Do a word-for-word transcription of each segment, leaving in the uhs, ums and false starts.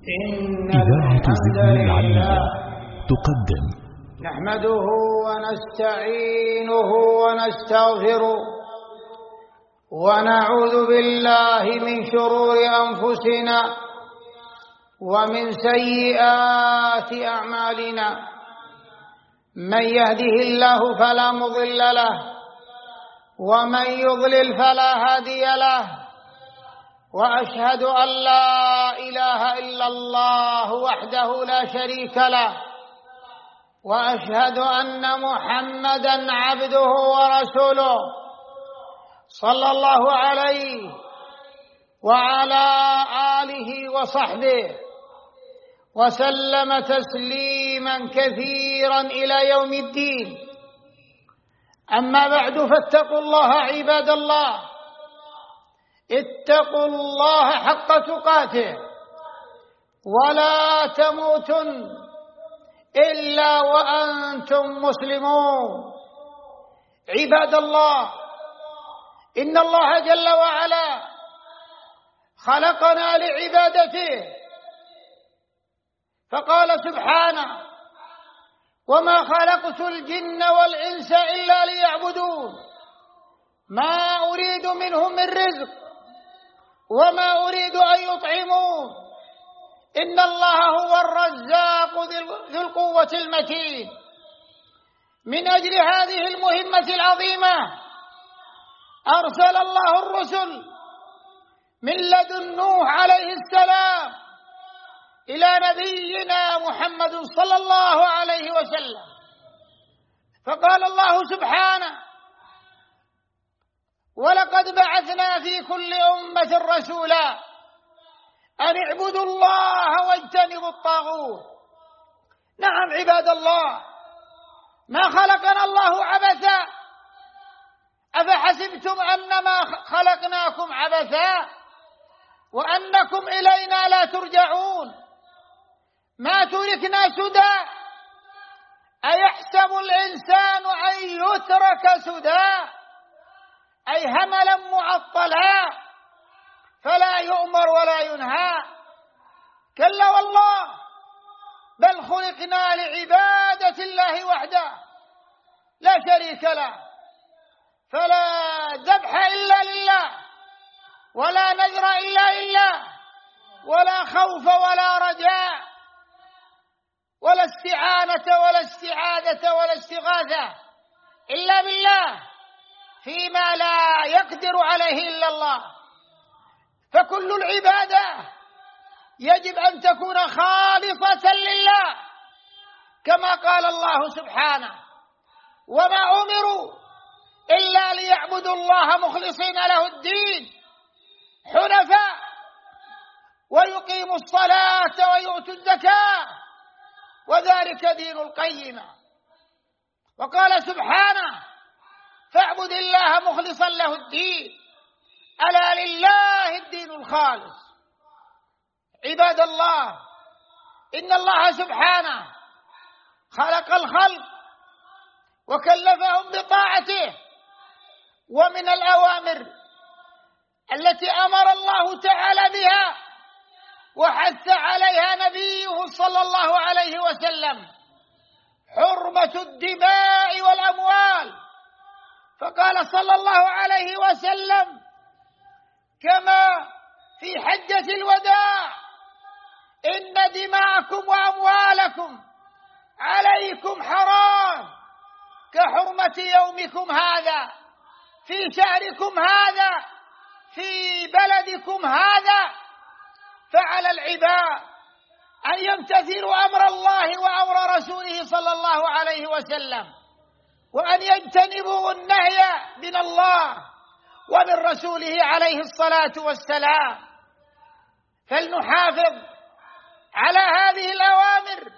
إذاعة زين العلمية تقدم. نحمده ونستعينه ونستغفره ونعوذ بالله من شرور أنفسنا ومن سيئات أعمالنا. من يهده الله فلا مضل له ومن يضلل فلا هادي له، وأشهد أن لا إله إلا الله وحده لا شريك له، وأشهد أن محمدًا عبده ورسوله صلى الله عليه وعلى آله وصحبه وسلم تسليمًا كثيرًا إلى يوم الدين. أما بعد، فاتقوا الله عباد الله، اتقوا الله حق تقاته ولا تموتن إلا وأنتم مسلمون. عباد الله، إن الله جل وعلا خلقنا لعبادته، فقال سبحانه: وما خلقت الجن والإنس إلا ليعبدون ما أريد منهم من رزق وما أريد أن يطعمون إن الله هو الرزاق ذو القوة المتين. من أجل هذه المهمة العظيمة أرسل الله الرسل من لدن نوح عليه السلام إلى نبينا محمد صلى الله عليه وسلم، فقال الله سبحانه: ولقد بعثنا في كل أمة رسولا أن اعبدوا الله واجتنبوا الطاغوت. نعم عباد الله، ما خلقنا الله عبثا. أفحسبتم أنما خلقناكم عبثا وأنكم إلينا لا ترجعون؟ ما تركنا سدى. أيحسب الإنسان أن يترك سدى؟ أي هملا معطلا فلا يؤمر ولا ينهى. كلا والله، بل خلقنا لعبادة الله وحده لا شريك له، فلا ذبح إلا لله ولا نذر إلا لله ولا خوف ولا رجاء ولا استعانة ولا استعاذة ولا استغاثة إلا بالله فيما لا يقدر عليه إلا الله. فكل العبادة يجب أن تكون خالصة لله، كما قال الله سبحانه: وما أمروا إلا ليعبدوا الله مخلصين له الدين حنفاء ويقيموا الصلاة ويؤتوا الزكاة وذلك دين القيمة. وقال سبحانه: فاعبد الله مخلصا له الدين ألا لله الدين الخالص. عباد الله، إن الله سبحانه خلق الخلق وكلفهم بطاعته، ومن الأوامر التي أمر الله تعالى بها وحث عليها نبيه صلى الله عليه وسلم حرمة الدماء والأموال، فقال صلى الله عليه وسلم كما في حجة الوداع: إن دماءكم وأموالكم عليكم حرام كحرمة يومكم هذا في شهركم هذا في بلدكم هذا. فعلى العباد أن يمتثلوا أمر الله وأمر رسوله صلى الله عليه وسلم، وأن يجتنبوا النهي من الله ومن رسوله عليه الصلاة والسلام. فلنحافظ على هذه الأوامر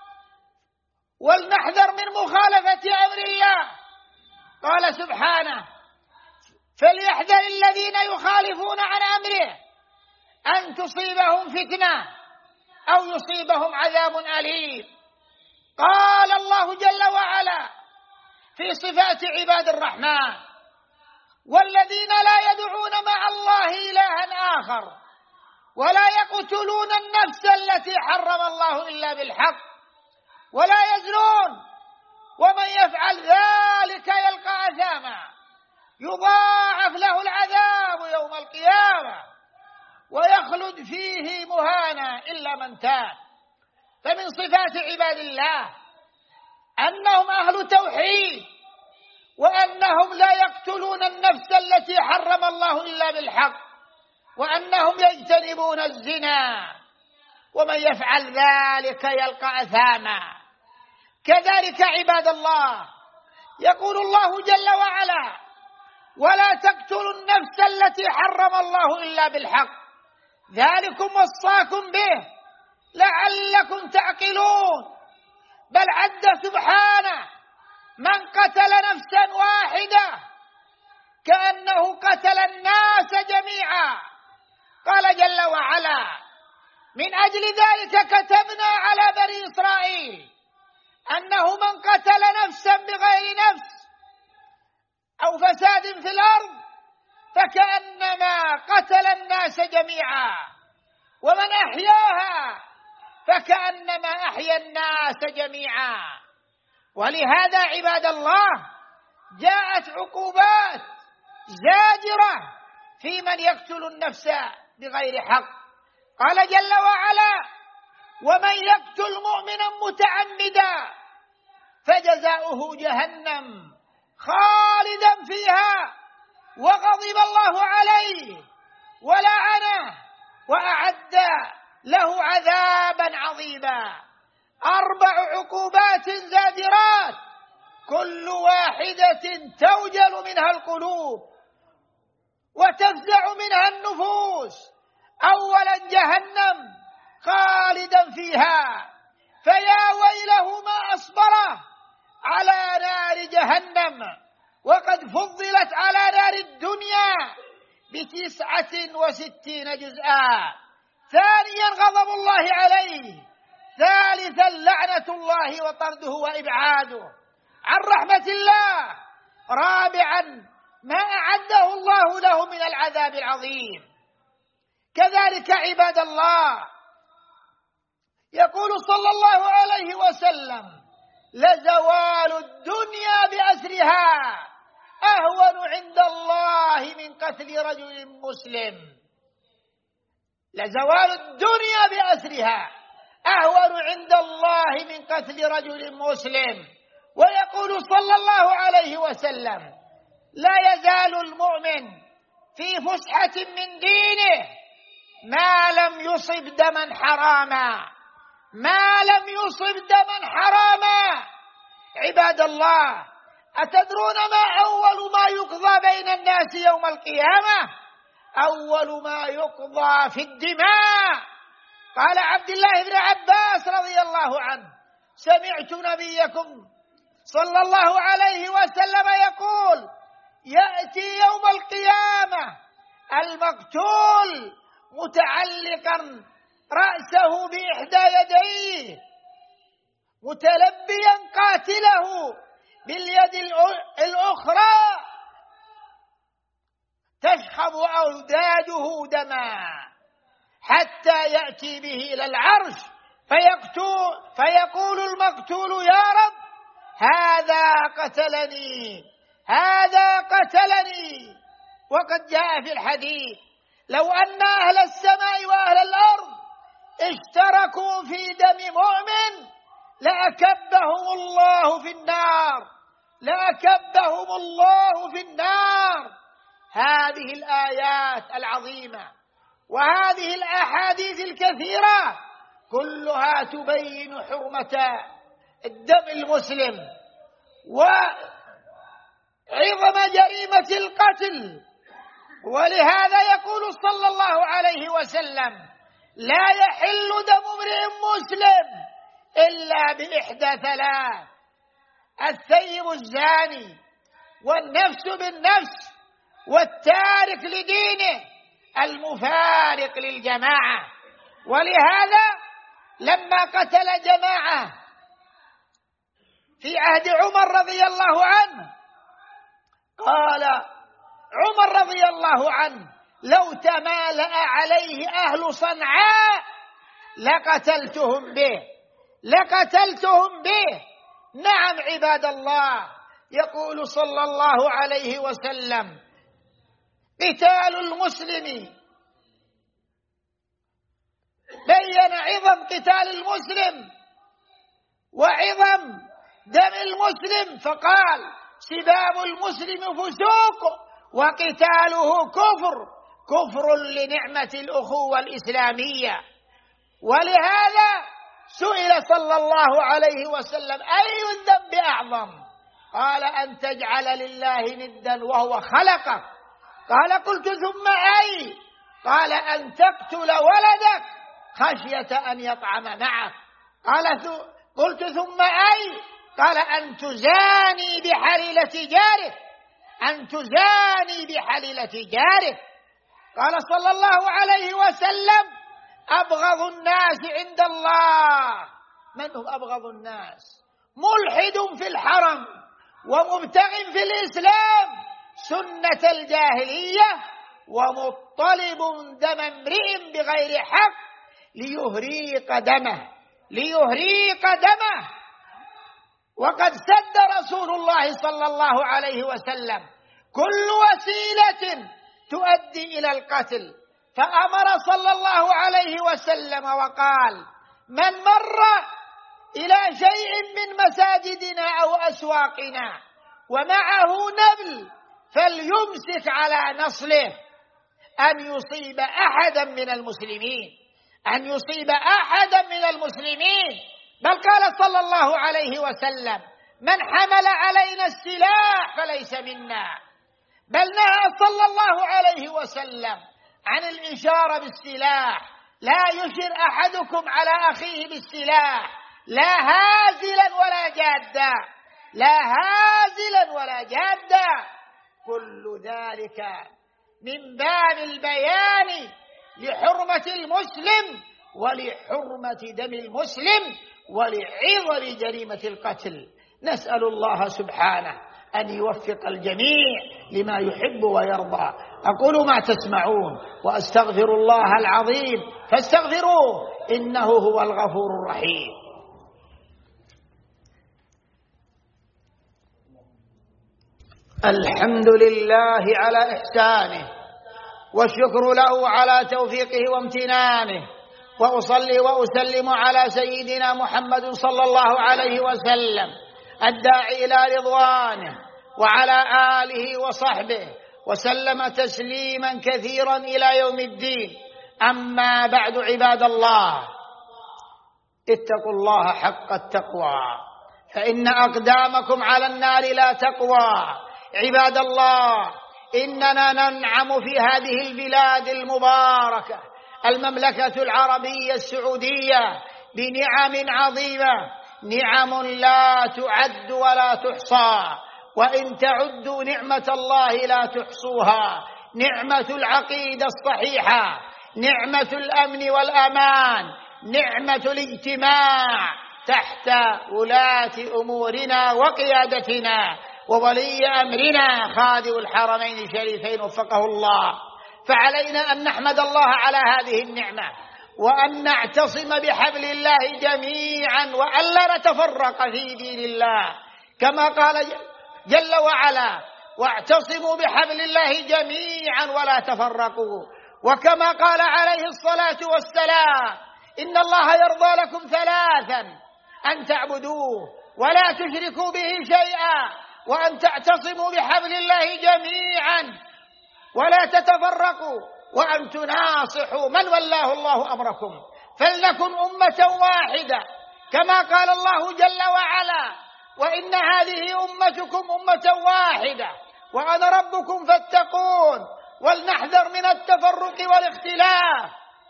ولنحذر من مخالفة أمر الله. قال سبحانه: فليحذر الذين يخالفون عن أمره أن تصيبهم فتنة أو يصيبهم عذاب أليم. قال الله جل وعلا في صفات عباد الرحمن: والذين لا يدعون مع الله إلها آخر ولا يقتلون النفس التي التي حرم الله إلا بالحق ولا يزنون ومن يفعل ذلك يلقى أثاما يضاعف له العذاب يوم القيامة ويخلد فيه مهانا إلا من تاب. فمن صفات عباد الله أنهم أهل توحيد وأنهم لا يقتلون النفس التي حرم الله إلا بالحق وأنهم يجتنبون الزنا ومن يفعل ذلك يلقى أثاما. كذلك عباد الله يقول الله جل وعلا ولا تقتلوا النفس التي حرم الله إلا بالحق ذلكم وصاكم به لعلكم تعقلون. بل عد سبحانه من قتل نفسا واحدة كأنه قتل الناس جميعا. قال جل وعلا من أجل ذلك كتبنا على بني إسرائيل أنه من قتل نفسا بغير نفس أو فساد في الأرض فكأنما قتل الناس جميعا ومن أحياها فكأنما أحيا الناس جميعا. ولهذا عباد الله جاءت عقوبات زاجرة في من يقتل النفس بغير حق. قال جل وعلا ومن يقتل مؤمنا متعمدا فجزاؤه جهنم خالدا فيها وغضب الله عليه ولعنه وأعد له عذابا عظيما. أربع عقوبات زاجرات كل واحدة توجل منها القلوب وتفزع منها النفوس. أولا جهنم خالدا فيها فيا ويله ما أصبره على نار جهنم وقد فضلت على نار الدنيا بتسعة وستين جزءا. ثانيا غضب الله عليه. ثالثا لعنة الله وطرده وإبعاده عن رحمة الله. رابعا ما أعده الله له من العذاب العظيم. كذلك عباد الله يقول صلى الله عليه وسلم لزوال الدنيا بأسرها أهون عند الله من قتل رجل مسلم. لزوال الدنيا بأسرها أهون عند الله من قتل رجل مسلم. ويقول صلى الله عليه وسلم لا يزال المؤمن في فسحة من دينه ما لم يصب دما حراما ما لم يصب دما حراما. عباد الله أتدرون ما أول ما يقضى بين الناس يوم القيامة؟ أول ما يقضى في الدماء. قال عبد الله بن عباس رضي الله عنه سمعت نبيكم صلى الله عليه وسلم يقول يأتي يوم القيامة المقتول متعلقا رأسه بإحدى يديه متلبيا قاتله باليد الأخرى تشخب أوداده دما حتى يأتي به إلى العرش فيقول المقتول يا رب هذا قتلني هذا قتلني. وقد جاء في الحديث لو أن أهل السماء وأهل الأرض اشتركوا في دم مؤمن لأكبهم الله في النار لأكبهم الله في النار. هذه الآيات العظيمة وهذه الأحاديث الكثيرة كلها تبين حرمة الدم المسلم وعظم جريمة القتل. ولهذا يقول صلى الله عليه وسلم لا يحل دم امرئ مسلم إلا بإحدى ثلاث: الثيب الزاني والنفس بالنفس والتارك لدينه المفارق للجماعة. ولهذا لما قتل جماعة في عهد عمر رضي الله عنه قال عمر رضي الله عنه لو تمالأ عليه أهل صنعاء لقتلتهم به لقتلتهم به. نعم عباد الله، يقول صلى الله عليه وسلم: قتال المسلم، بين عظم قتال المسلم وعظم دم المسلم، فقال: سباب المسلم فسوق وقتاله كفر، كفر لنعمة الأخوة الإسلامية. ولهذا سئل صلى الله عليه وسلم: أي الذنب أعظم؟ قال: أن تجعل لله ندا وهو خلقك. قال: قلت ثم أي؟ قال: أن تقتل ولدك خشية أن يطعم معك. قال: قلت ثم أي؟ قال: أن تزاني بحليلة جاره، أن تزاني بحليلة جاره. قال صلى الله عليه وسلم: أبغض الناس عند الله. من هم أبغض الناس؟ ملحد في الحرم ومبتغ في الإسلام سنة الجاهلية ومطلب دم امرئ بغير حق ليهريق دمه ليهريق دمه. وقد سد رسول الله صلى الله عليه وسلم كل وسيلة تؤدي إلى القتل، فأمر صلى الله عليه وسلم وقال: من مر إلى شيء من مساجدنا أو أسواقنا ومعه نبل فليمسك على نصله، أن يصيب أحدا من المسلمين أن يصيب أحدا من المسلمين. بل قال صلى الله عليه وسلم: من حمل علينا السلاح فليس منا. بل نهى صلى الله عليه وسلم عن الإشارة بالسلاح: لا يشر أحدكم على أخيه بالسلاح، لا هازلا ولا جادا، لا هازلا ولا جادا. كل ذلك من باب البيان لحرمة المسلم ولحرمة دم المسلم ولعظم جريمة القتل. نسأل الله سبحانه أن يوفق الجميع لما يحب ويرضى. أقول ما تسمعون وأستغفر الله العظيم فاستغفروه إنه هو الغفور الرحيم. الحمد لله على إحسانه والشكر له على توفيقه وامتنانه، وأصلي وأسلم على سيدنا محمد صلى الله عليه وسلم الداعي إلى رضوانه وعلى آله وصحبه وسلم تسليما كثيرا إلى يوم الدين. أما بعد عباد الله، اتقوا الله حق التقوى فإن أقدامكم على النار لا تقوى. عباد الله، إننا ننعم في هذه البلاد المباركة المملكة العربية السعودية بنعم عظيمة، نعم لا تعد ولا تحصى، وإن تعدوا نعمة الله لا تحصوها. نعمة العقيدة الصحيحة، نعمة الأمن والأمان، نعمة الاجتماع تحت ولاة أمورنا وقيادتنا وولي أمرنا خادم الحرمين الشريفين وفقه الله. فعلينا أن نحمد الله على هذه النعمة وأن نعتصم بحبل الله جميعا وألا نتفرق في دين الله، كما قال جل وعلا: واعتصموا بحبل الله جميعا ولا تفرقوا. وكما قال عليه الصلاة والسلام: إن الله يرضى لكم ثلاثا: أن تعبدوه ولا تشركوا به شيئا، وأن تعتصموا بحبل الله جميعا ولا تتفرقوا، وأن تناصحوا من ولاه الله أمركم. فلنكن أمة واحدة كما قال الله جل وعلا: وإن هذه أمتكم أمة واحدة وأنا ربكم فاتقون. ولنحذر من التفرق والاختلاف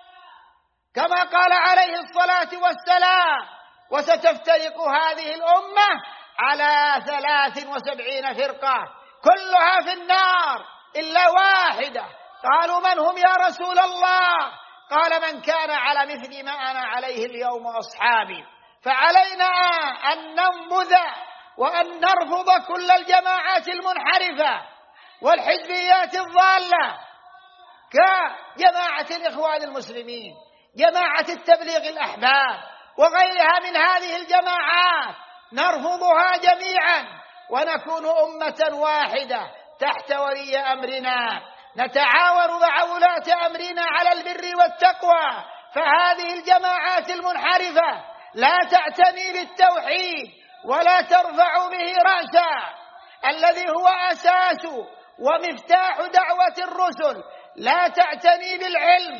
كما قال عليه الصلاة والسلام: وستفترق هذه الأمة على ثلاث وسبعين فرقة كلها في النار إلا واحدة. قالوا: من هم يا رسول الله؟ قال: من كان على مثل ما أنا عليه اليوم أصحابي. فعلينا أن ننبذ وأن نرفض كل الجماعات المنحرفة والحزبيات الضالة كجماعة الإخوان المسلمين. جماعة التبليغ الأحباب وغيرها من هذه الجماعات نرفضها جميعا ونكون أمة واحدة تحت ولي أمرنا، نتعاون مع ولاة أمرنا على البر والتقوى. فهذه الجماعات المنحرفة لا تعتني بالتوحيد ولا ترفع به رأسا الذي هو أساس ومفتاح دعوة الرسل، لا تعتني بالعلم،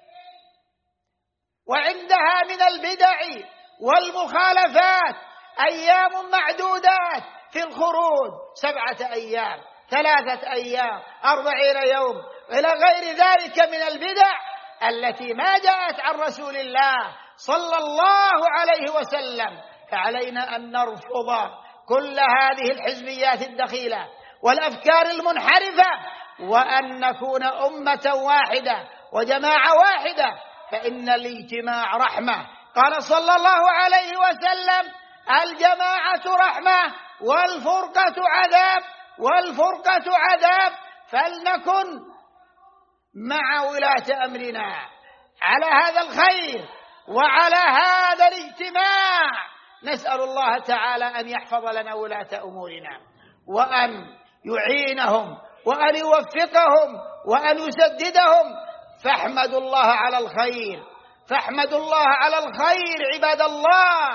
وعندها من البدع والمخالفات أيام معدودات في الخروج، سبعة أيام، ثلاثة أيام، أربعين يوم، إلى غير ذلك من البدع التي ما جاءت عن رسول الله صلى الله عليه وسلم. فعلينا أن نرفض كل هذه الحزبيات الدخيلة والأفكار المنحرفة، وأن نكون أمة واحدة وجماعة واحدة، فإن الاجتماع رحمة. قال صلى الله عليه وسلم: الجماعة رحمة والفرقة عذاب، والفرقة عذاب. فلنكن مع ولاة أمرنا على هذا الخير وعلى هذا الاجتماع. نسأل الله تعالى أن يحفظ لنا ولاة أمورنا وأن يعينهم وأن يوفقهم وأن يسددهم. فاحمدوا الله على الخير، فاحمدوا الله على الخير عباد الله،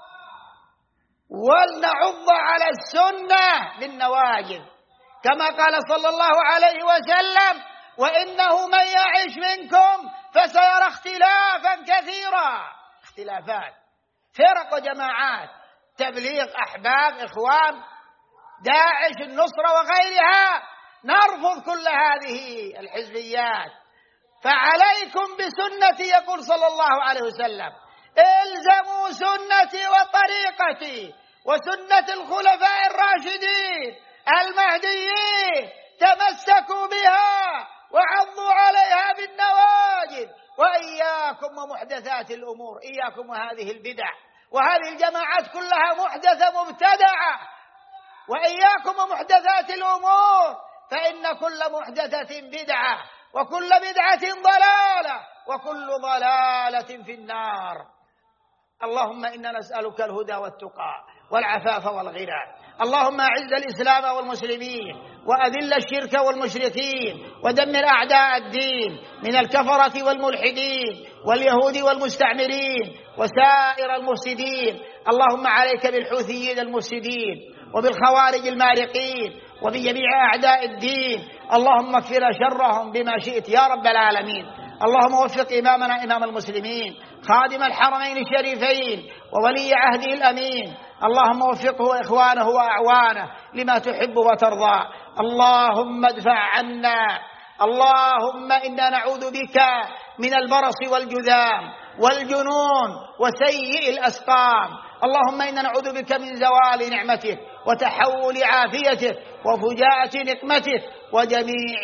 ولنعض على السنة بالنواجذ، كما قال صلى الله عليه وسلم: وإنه من يعش منكم فسيرى اختلافا كثيرا. اختلافات، فرق وجماعات، تبليغ، أحباب، إخوان، داعش، النصرة وغيرها. نرفض كل هذه الحزبيات. فعليكم بسنتي، يقول صلى الله عليه وسلم: الزموا سنتي وطريقتي وسنة الخلفاء الراشدين المهديين، تمسكوا بها وعضوا عليها بالنواجذ، وإياكم ومحدثات الأمور، إياكم وهذه البدع، وهذه الجماعات كلها محدثة مبتدعة، وإياكم ومحدثات الأمور، فإن كل محدثة بدعة وكل بدعة ضلالة وكل ضلالة في النار. اللهم إنا نسألك الهدى والتقى والعفاف والغنى. اللهم أعز الإسلام والمسلمين وأذل الشرك والمشركين ودمر أعداء الدين من الكفرة والملحدين واليهود والمستعمرين وسائر المفسدين. اللهم عليك بالحوثيين المفسدين وبالخوارج المارقين وبجميع أعداء الدين. اللهم اكفنا شرهم بما شئت يا رب العالمين. اللهم وفق إمامنا إمام المسلمين خادم الحرمين الشريفين وولي عهده الأمين. اللهم وفقه وإخوانه وأعوانه لما تحب وترضى. اللهم ادفع عنا، اللهم إنا نعوذ بك من البرص والجذام والجنون وسيء الأسقام. اللهم إنا نعوذ بك من زوال نعمتك وتحول عافيتك وفجاءة نقمتك وجميع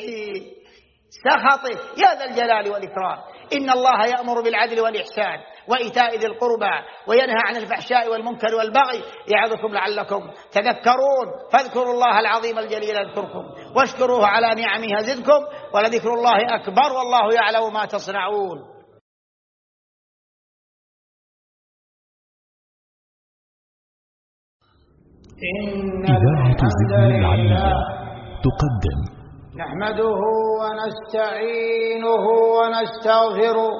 سخطه يا ذا الجلال والإكرام. إن الله يأمر بالعدل والإحسان وإيتاء ذي القربى وينهى عن الفحشاء والمنكر والبغي يعظكم لعلكم تذكرون. فاذكروا الله العظيم الجليل يذكركم واشكروه على نعمه يزدكم ولذكر الله أكبر والله يعلم ما تصنعون. إذاعة الذكر العلمية تقدم نحمده ونستعينه ونستغفره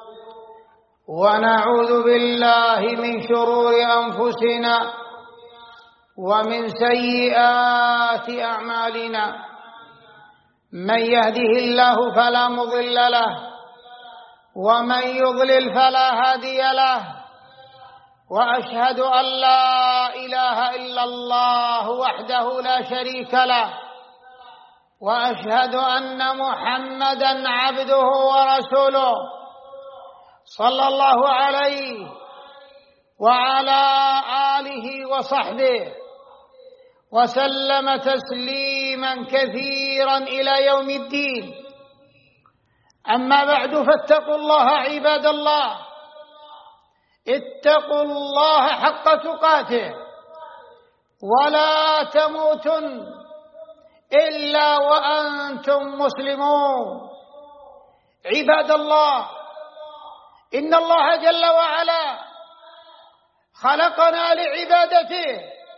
ونعوذ بالله من شرور أنفسنا ومن سيئات أعمالنا. من يهده الله فلا مضل له ومن يضلل فلا هادي له، وأشهد أن لا إله إلا الله وحده لا شريك له، وأشهد أن محمدًا عبده ورسوله صلى الله عليه وعلى آله وصحبه وسلم تسليمًا كثيرًا إلى يوم الدين. أما بعد، فاتقوا الله عباد الله، اتقوا الله حق تقاته ولا تموتن إلا وأنتم مسلمون. عباد الله، إن الله جل وعلا خلقنا لعبادته،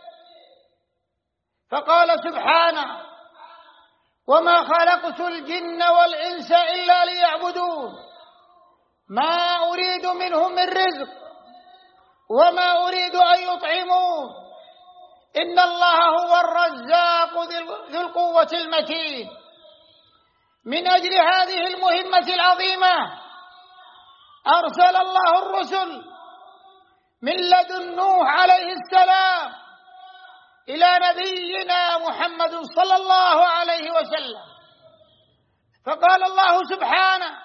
فقال سبحانه: وما خلقت الجن والإنس إلا ليعبدون ما أريد منهم من رزق وما أريد أن يطعمون إن الله هو الرزاق ذو القوة المتين. من أجل هذه المهمة العظيمة أرسل الله الرسل من لدن نوح عليه السلام إلى نبينا محمد صلى الله عليه وسلم، فقال الله سبحانه: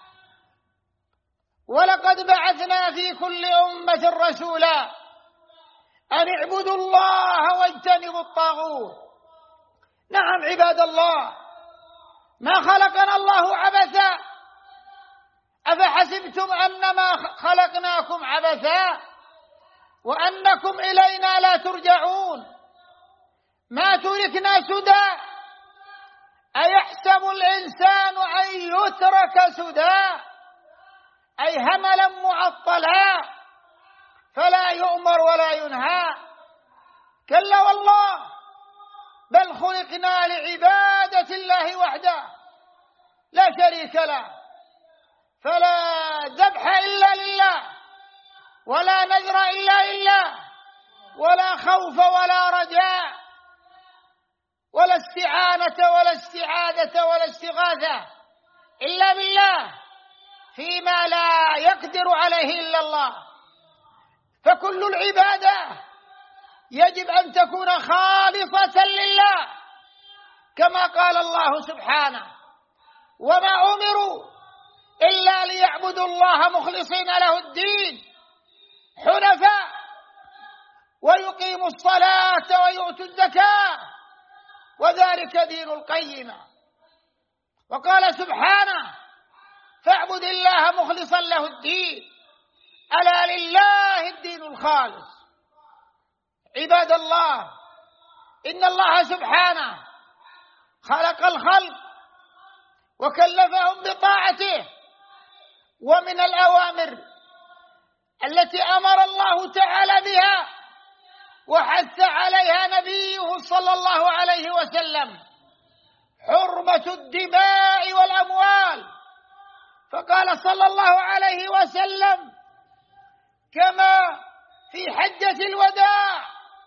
ولقد بعثنا في كل أمة رسولا أن اعبدوا الله واجتنبوا الطاغوت. نعم عباد الله، ما خلقنا الله عبثا، أفحسبتم أنما خلقناكم عبثا وأنكم إلينا لا ترجعون. ما تركنا سدى، أيحسب الإنسان أن يترك سدى، أي هملا معطلا فلا يؤمر ولا ينهى. كلا والله، بل خلقنا لعبادة الله وحده لا شريك له، فلا ذبح إلا لله ولا نذر إلا لله ولا خوف ولا رجاء ولا استعانة ولا استعاذة ولا استغاثة إلا بالله فيما لا يقدر عليه إلا الله. فكل العبادة يجب أن تكون خالصة لله، كما قال الله سبحانه: وما أمروا إلا ليعبدوا الله مخلصين له الدين حنفاء ويقيموا الصلاة ويؤتوا الزكاة وذلك دين القيمة. وقال سبحانه: فاعبد الله مخلصا له الدين ألا لله الدين الخالص. عباد الله، إن الله سبحانه خلق الخلق وكلفهم بطاعته، ومن الأوامر التي أمر الله تعالى بها وحث عليها نبيه صلى الله عليه وسلم حرمة الدماء والأموال، فقال صلى الله عليه وسلم كما في حجة الوداع: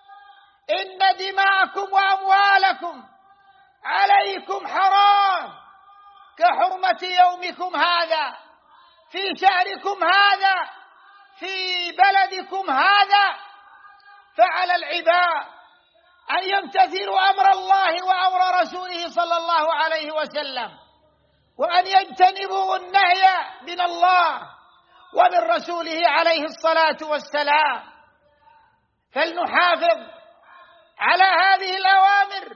إن دماءكم وأموالكم عليكم حرام كحرمة يومكم هذا في شهركم هذا في بلدكم هذا. فعلى العباد أن يمتثلوا أمر الله وأمر رسوله صلى الله عليه وسلم، وأن يجتنبوا النهي من الله ومن رسوله عليه الصلاة والسلام. فلنحافظ على هذه الأوامر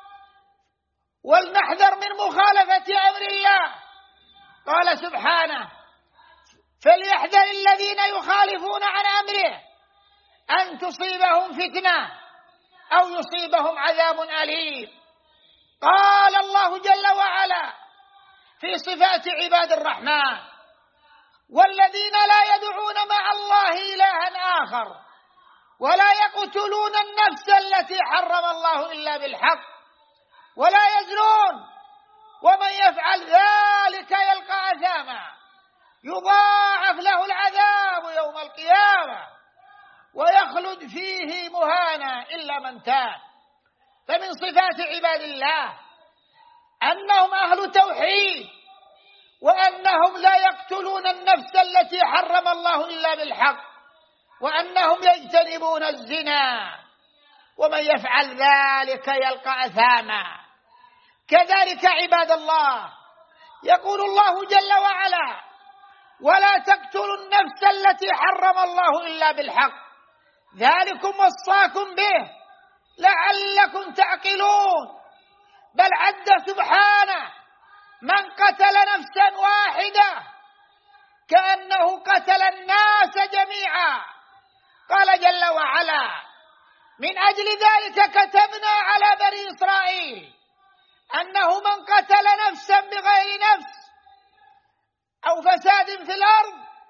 ولنحذر من مخالفة أمر الله. قال سبحانه: فليحذر الذين يخالفون عن أمره أن تصيبهم فتنة أو يصيبهم عذاب أليم. قال الله جل وعلا في صفات عباد الرحمن: والذين لا يدعون مع الله إلها آخر ولا يقتلون النفس التي حرم الله إلا بالحق ولا يزنون ومن يفعل ذلك يلقى أثاما يضاعف له العذاب يوم القيامة ويخلد فيه مهانا إلا من تاب. فمن صفات عباد الله أنهم أهل توحيد، وأنهم لا يقتلون النفس التي حرم الله إلا بالحق، وأنهم يجتنبون الزنا، ومن يفعل ذلك يلقى أثاما. كذلك عباد الله يقول الله جل وعلا: ولا تقتلوا النفس التي حرم الله إلا بالحق ذلكم وصاكم به لعلكم تعقلون. بل عد سبحانه من قتل نفسا واحدة كأنه قتل الناس جميعا. قال جل وعلا: من أجل ذلك كتبنا على بني إسرائيل أنه من قتل نفسا بغير نفس أو فساد في الأرض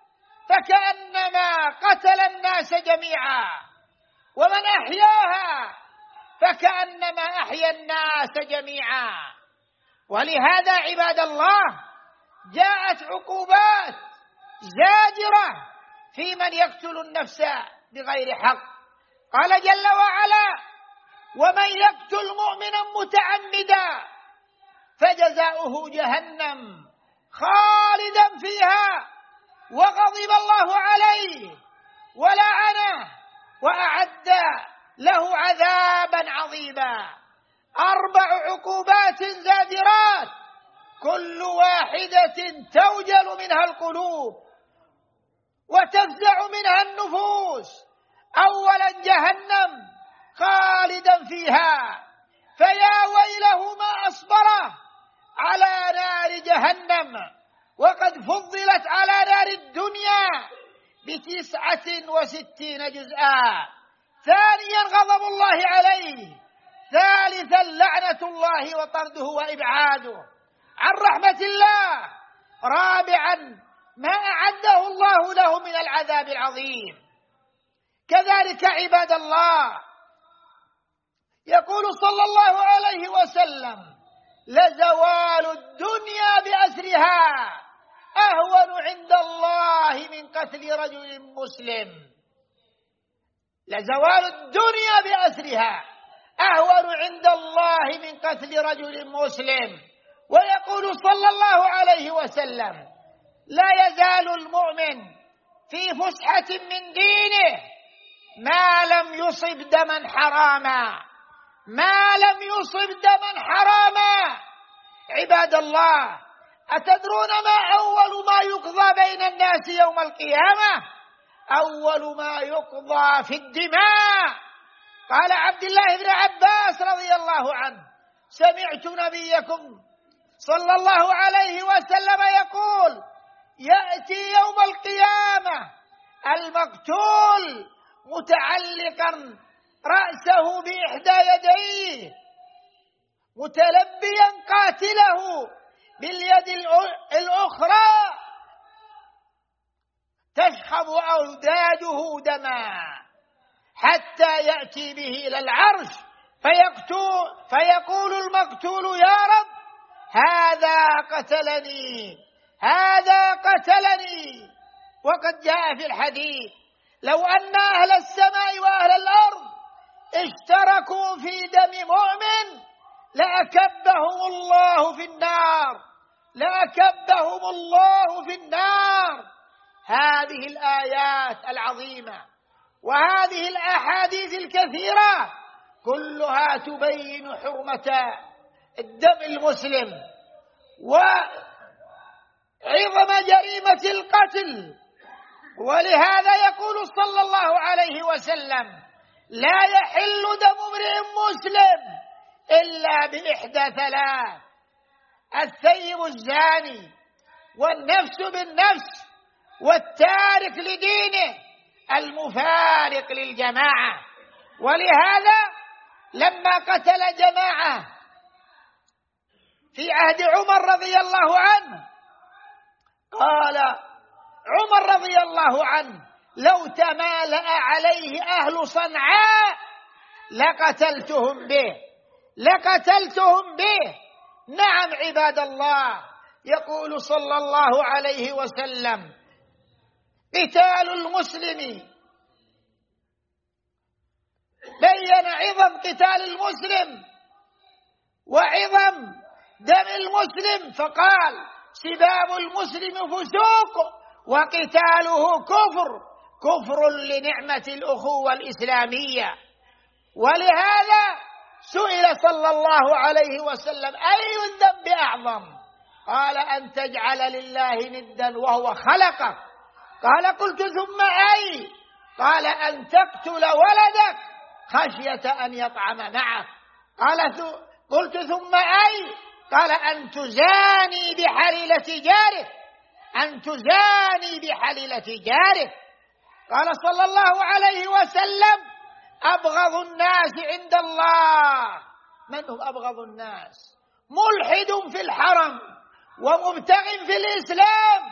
فكأنما قتل الناس جميعا، ومن أحياها فكأنما أحيا الناس جميعا. ولهذا عباد الله جاءت عقوبات زاجرة في من يقتل النفس بغير حق. قال جل وعلا: ومن يقتل مؤمنا متعمدا فجزاؤه جهنم خالدا فيها وغضب الله عليه ولعنه وأعد له عذابا عظيما. أربع عقوبات زاجرات كل واحدة توجل منها القلوب وتفزع منها النفوس. أولا جهنم خالدا فيها، فيا ويله ما أصبره على نار جهنم، وقد فضلت على نار الدنيا بتسعة وستين جزءا. ثانيا غضب الله عليه. ثالثا لعنة الله وطرده وإبعاده عن رحمة الله. رابعا ما أعده الله له من العذاب العظيم. كذلك عباد الله يقول صلى الله عليه وسلم: لزوال الدنيا بأسرها أهون عند الله من قتل رجل مسلم. لزوال الدنيا بأسرها أهون عند الله من قتل رجل مسلم. ويقول صلى الله عليه وسلم: لا يزال المؤمن في فسحة من دينه ما لم يصب دما حراما، ما لم يصب دما حراما. عباد الله، أتدرون ما أول ما يقضى بين الناس يوم القيامة؟ أول ما يقضى في الدماء. قال عبد الله بن عباس رضي الله عنه: سمعت نبيكم صلى الله عليه وسلم يقول: يأتي يوم القيامة المقتول متعلقا رأسه بإحدى يديه متلبيا قاتله باليد الأخرى تشخب أوداجه دما حتى يأتي به إلى العرش فيقول المقتول: يا رب هذا قتلني، هذا قتلني. وقد جاء في الحديث: لو أن أهل السماء وأهل الأرض اشتركوا في دم مؤمن لأكبهم الله في النار، لأكبهم الله في النار. هذه الآيات العظيمة وهذه الأحاديث الكثيرة كلها تبين حرمة الدم المسلم وعظم جريمة القتل. ولهذا يقول صلى الله عليه وسلم: لا يحل دم امرئ مسلم إلا بإحدى ثلاث: الثيب الزاني، والنفس بالنفس، والتارك لدينه المفارق للجماعة. ولهذا لما قتل جماعة في عهد عمر رضي الله عنه قال عمر رضي الله عنه: لو تمالأ عليه أهل صنعاء لقتلتهم به، لقتلتهم به. نعم عباد الله، يقول صلى الله عليه وسلم: قتال المسلم، بين عظم قتال المسلم وعظم دم المسلم، فقال: سباب المسلم فسوق وقتاله كفر، كفر لنعمة الأخوة الإسلامية. ولهذا سئل صلى الله عليه وسلم: أي الذنب أعظم؟ قال: أن تجعل لله ندا وهو خلقك. قال: قلت ثم أي؟ قال: أن تقتل ولدك خشية أن يطعم معك. قال: قلت ثم أي؟ قال: أن تزاني بحليلة جارك، أن تزاني بحليلة جارك. قال صلى الله عليه وسلم: أبغض الناس عند الله. من هم أبغض الناس؟ ملحد في الحرم ومبتغ في الإسلام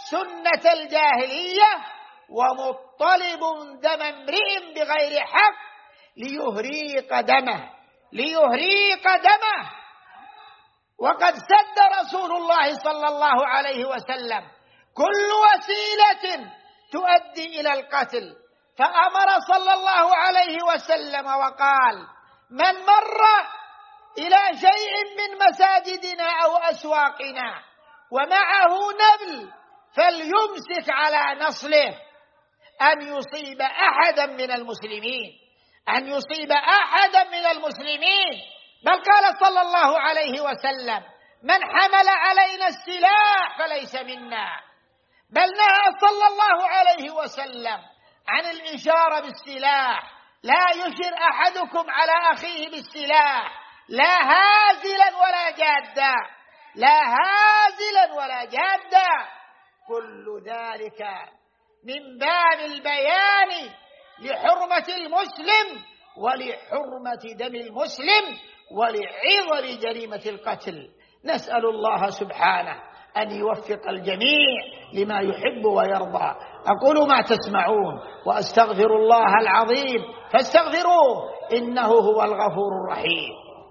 سنة الجاهلية ومطلب دم امرئ بغير حق ليهريق دمه ليهريق دمه وقد سد رسول الله صلى الله عليه وسلم كل وسيلة تؤدي إلى القتل، فأمر صلى الله عليه وسلم وقال: من مر إلى شيء من مساجدنا أو أسواقنا ومعه نبل فليمسك على نصله، أن يصيب أحدا من المسلمين أن يصيب أحدا من المسلمين بل قال صلى الله عليه وسلم: من حمل علينا السلاح فليس منا. بل نهى صلى الله عليه وسلم عن الإشارة بالسلاح، لا يشر أحدكم على أخيه بالسلاح لا هازلا ولا جادا لا هازلا ولا جادا. كل ذلك من باب البيان لحرمة المسلم ولحرمة دم المسلم ولعظم جريمة القتل. نسأل الله سبحانه أن يوفق الجميع لما يحب ويرضى. أقول ما تسمعون وأستغفر الله العظيم فاستغفروه إنه هو الغفور الرحيم.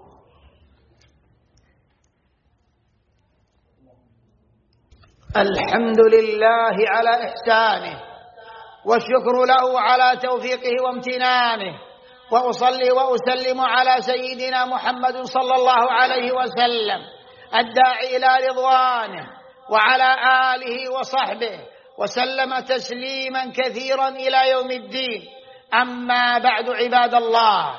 الحمد لله على إحسانه والشكر له على توفيقه وامتنانه، وأصلي وأسلم على سيدنا محمد صلى الله عليه وسلم الداعي إلى رضوانه وعلى آله وصحبه وسلم تسليما كثيرا إلى يوم الدين. أما بعد، عباد الله،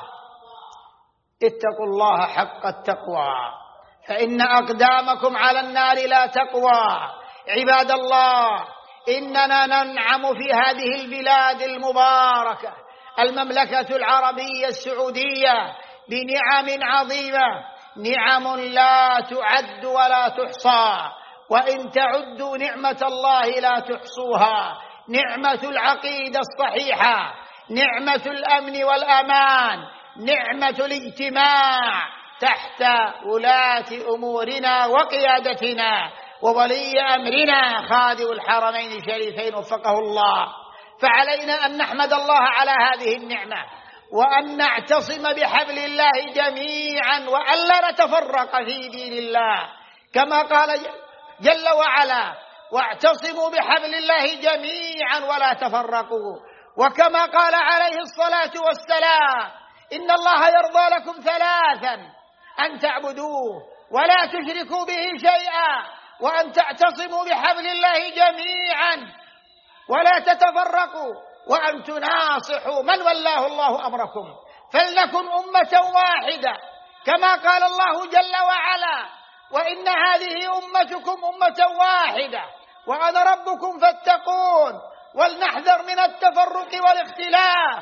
اتقوا الله حق التقوى فإن أقدامكم على النار لا تقوى. عباد الله، إننا ننعم في هذه البلاد المباركة المملكة العربية السعودية بنعم عظيمة، نعم لا تعد ولا تحصى، وإن تعدوا نعمة الله لا تحصوها. نعمة العقيدة الصحيحة، نعمة الأمن والأمان، نعمة الاجتماع تحت ولاة أمورنا وقيادتنا وولي أمرنا خادم الحرمين الشريفين وفقه الله. فعلينا أن نحمد الله على هذه النعمة وأن نعتصم بحبل الله جميعا وأن لا نتفرق في دين الله، كما قال جل وعلا: واعتصموا بحبل الله جميعا ولا تفرقوا. وكما قال عليه الصلاة والسلام: إن الله يرضى لكم ثلاثا: أن تعبدوه ولا تشركوا به شيئا، وأن تعتصموا بحبل الله جميعا ولا تتفرقوا، وأن تناصحوا من ولاه الله أمركم. فلنكن أمة واحدة كما قال الله جل وعلا: وإن هذه أمتكم أمة واحدة وأنا ربكم فاتقون، ولنحذر من التفرق والاختلاف.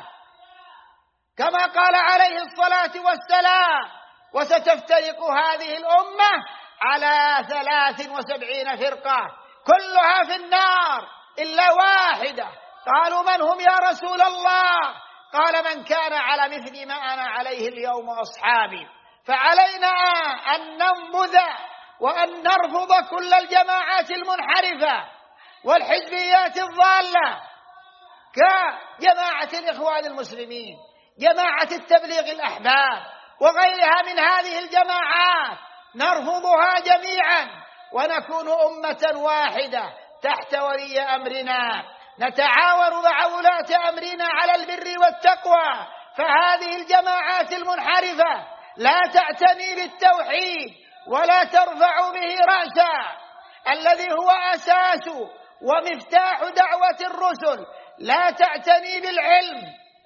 كما قال عليه الصلاة والسلام: وستفترق هذه الأمة على ثلاث وسبعين فرقة كلها في النار إلا واحدة. قالوا: من هم يا رسول الله؟ قال: من كان على مثل ما أنا عليه اليوم أصحابي. فعلينا أن ننبذ وأن نرفض كل الجماعات المنحرفة والحزبيات الضالة كجماعة الإخوان المسلمين، جماعة التبليغ الأحباب، وغيرها من هذه الجماعات. نرفضها جميعا ونكون أمة واحدة تحت ولي أمرنا، نتعاون مع ولاة أمرنا على البر والتقوى. فهذه الجماعات المنحرفة لا تعتني بالتوحيد ولا ترفع به رأسا الذي هو أساس ومفتاح دعوة الرسل، لا تعتني بالعلم،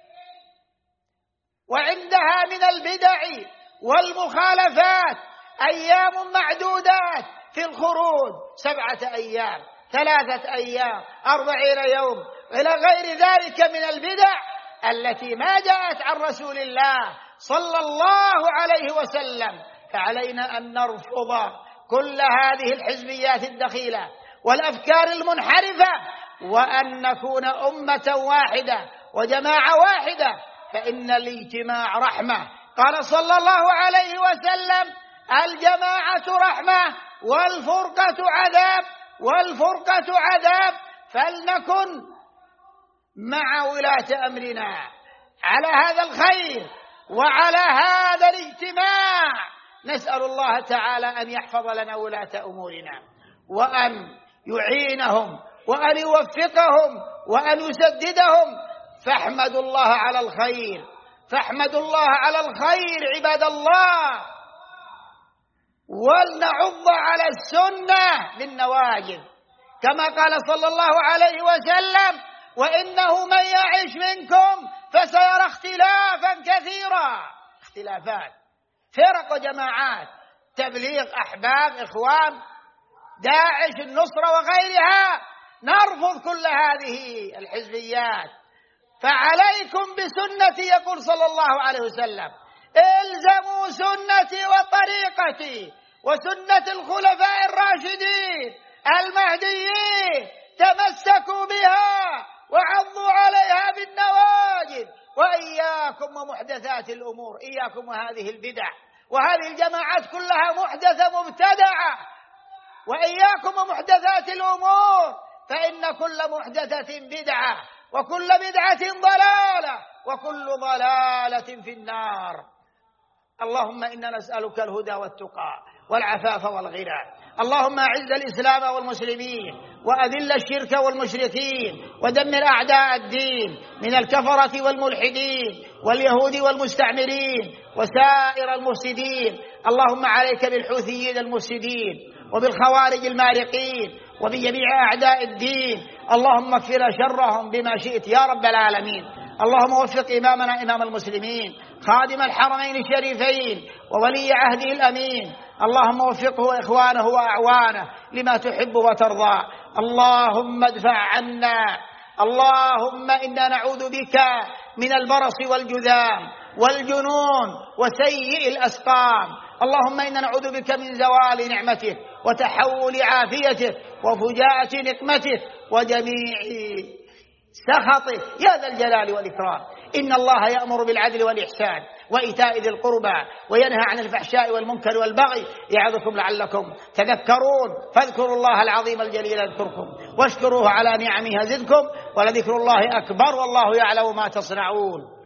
وعندها من البدع والمخالفات أيام معدودات في الخروج، سبعة أيام، ثلاثة أيام، أربعين يوم، إلى غير ذلك من البدع التي ما جاءت عن رسول الله صلى الله عليه وسلم. فعلينا أن نرفض كل هذه الحزبيات الدخيلة والأفكار المنحرفة، وأن نكون أمة واحدة وجماعة واحدة، فإن الاجتماع رحمة. قال صلى الله عليه وسلم: الجماعة رحمة والفرقة عذاب. والفرقة عذاب، فلنكن مع ولاة أمرنا على هذا الخير وعلى هذا الاجتماع. نسأل الله تعالى أن يحفظ لنا ولاة أمورنا، وأن يعينهم، وأن يوفقهم، وأن يسددهم. فاحمدوا الله على الخير، فاحمدوا الله على الخير عباد الله، ولنعض على السنة بالنواجذ، كما قال صلى الله عليه وسلم: وإنه من يعش منكم فسيرى اختلافا كثيرا. اختلافات، فرق وجماعات، تبليغ، أحباب، إخوان، داعش، النصرة وغيرها. نرفض كل هذه الحزبيات. فعليكم بسنتي، يقول صلى الله عليه وسلم: الزموا سنتي وطريقتي وسنة الخلفاء الراشدين المهديين، تمسكوا بها وعضوا عليها بالنواجذ، وإياكم ومحدثات الأمور، إياكم وهذه البدع، وهذه الجماعات كلها محدثة مبتدعة، وإياكم ومحدثات الأمور، فإن كل محدثة بدعة، وكل بدعة ضلالة، وكل ضلالة في النار. اللهم إنا نسألك الهدى والتقى والعفاف والغنى. اللهم أعز الإسلام والمسلمين، وأذل الشرك والمشركين، ودمر أعداء الدين من الكفرة والملحدين واليهود والمستعمرين وسائر المفسدين. اللهم عليك بالحوثيين المفسدين، وبالخوارج المارقين، وبجميع أعداء الدين. اللهم اكفنا شرهم بما شئت يا رب العالمين. اللهم وفق إمامنا إمام المسلمين، خادم الحرمين الشريفين، وولي عهده الأمين. اللهم وفقه وإخوانه وأعوانه لما تحب وترضى. اللهم ادفع عنا، اللهم إنا نعوذ بك من البرص والجذام والجنون وسيء الأسقام. اللهم إنا نعوذ بك من زوال نعمتك وتحول عافيتك وفجاءة نقمتك وجميع سخطك يا ذا الجلال والإكرام. إن الله يأمر بالعدل والإحسان وإيتاء ذي القربى وينهى عن الفحشاء والمنكر والبغي، يعظكم لعلكم تذكرون. فاذكروا الله العظيم الجليل يذكركم، واشكروه على نعمه يزدكم، ولذكر الله أكبر، والله يعلم ما تصنعون.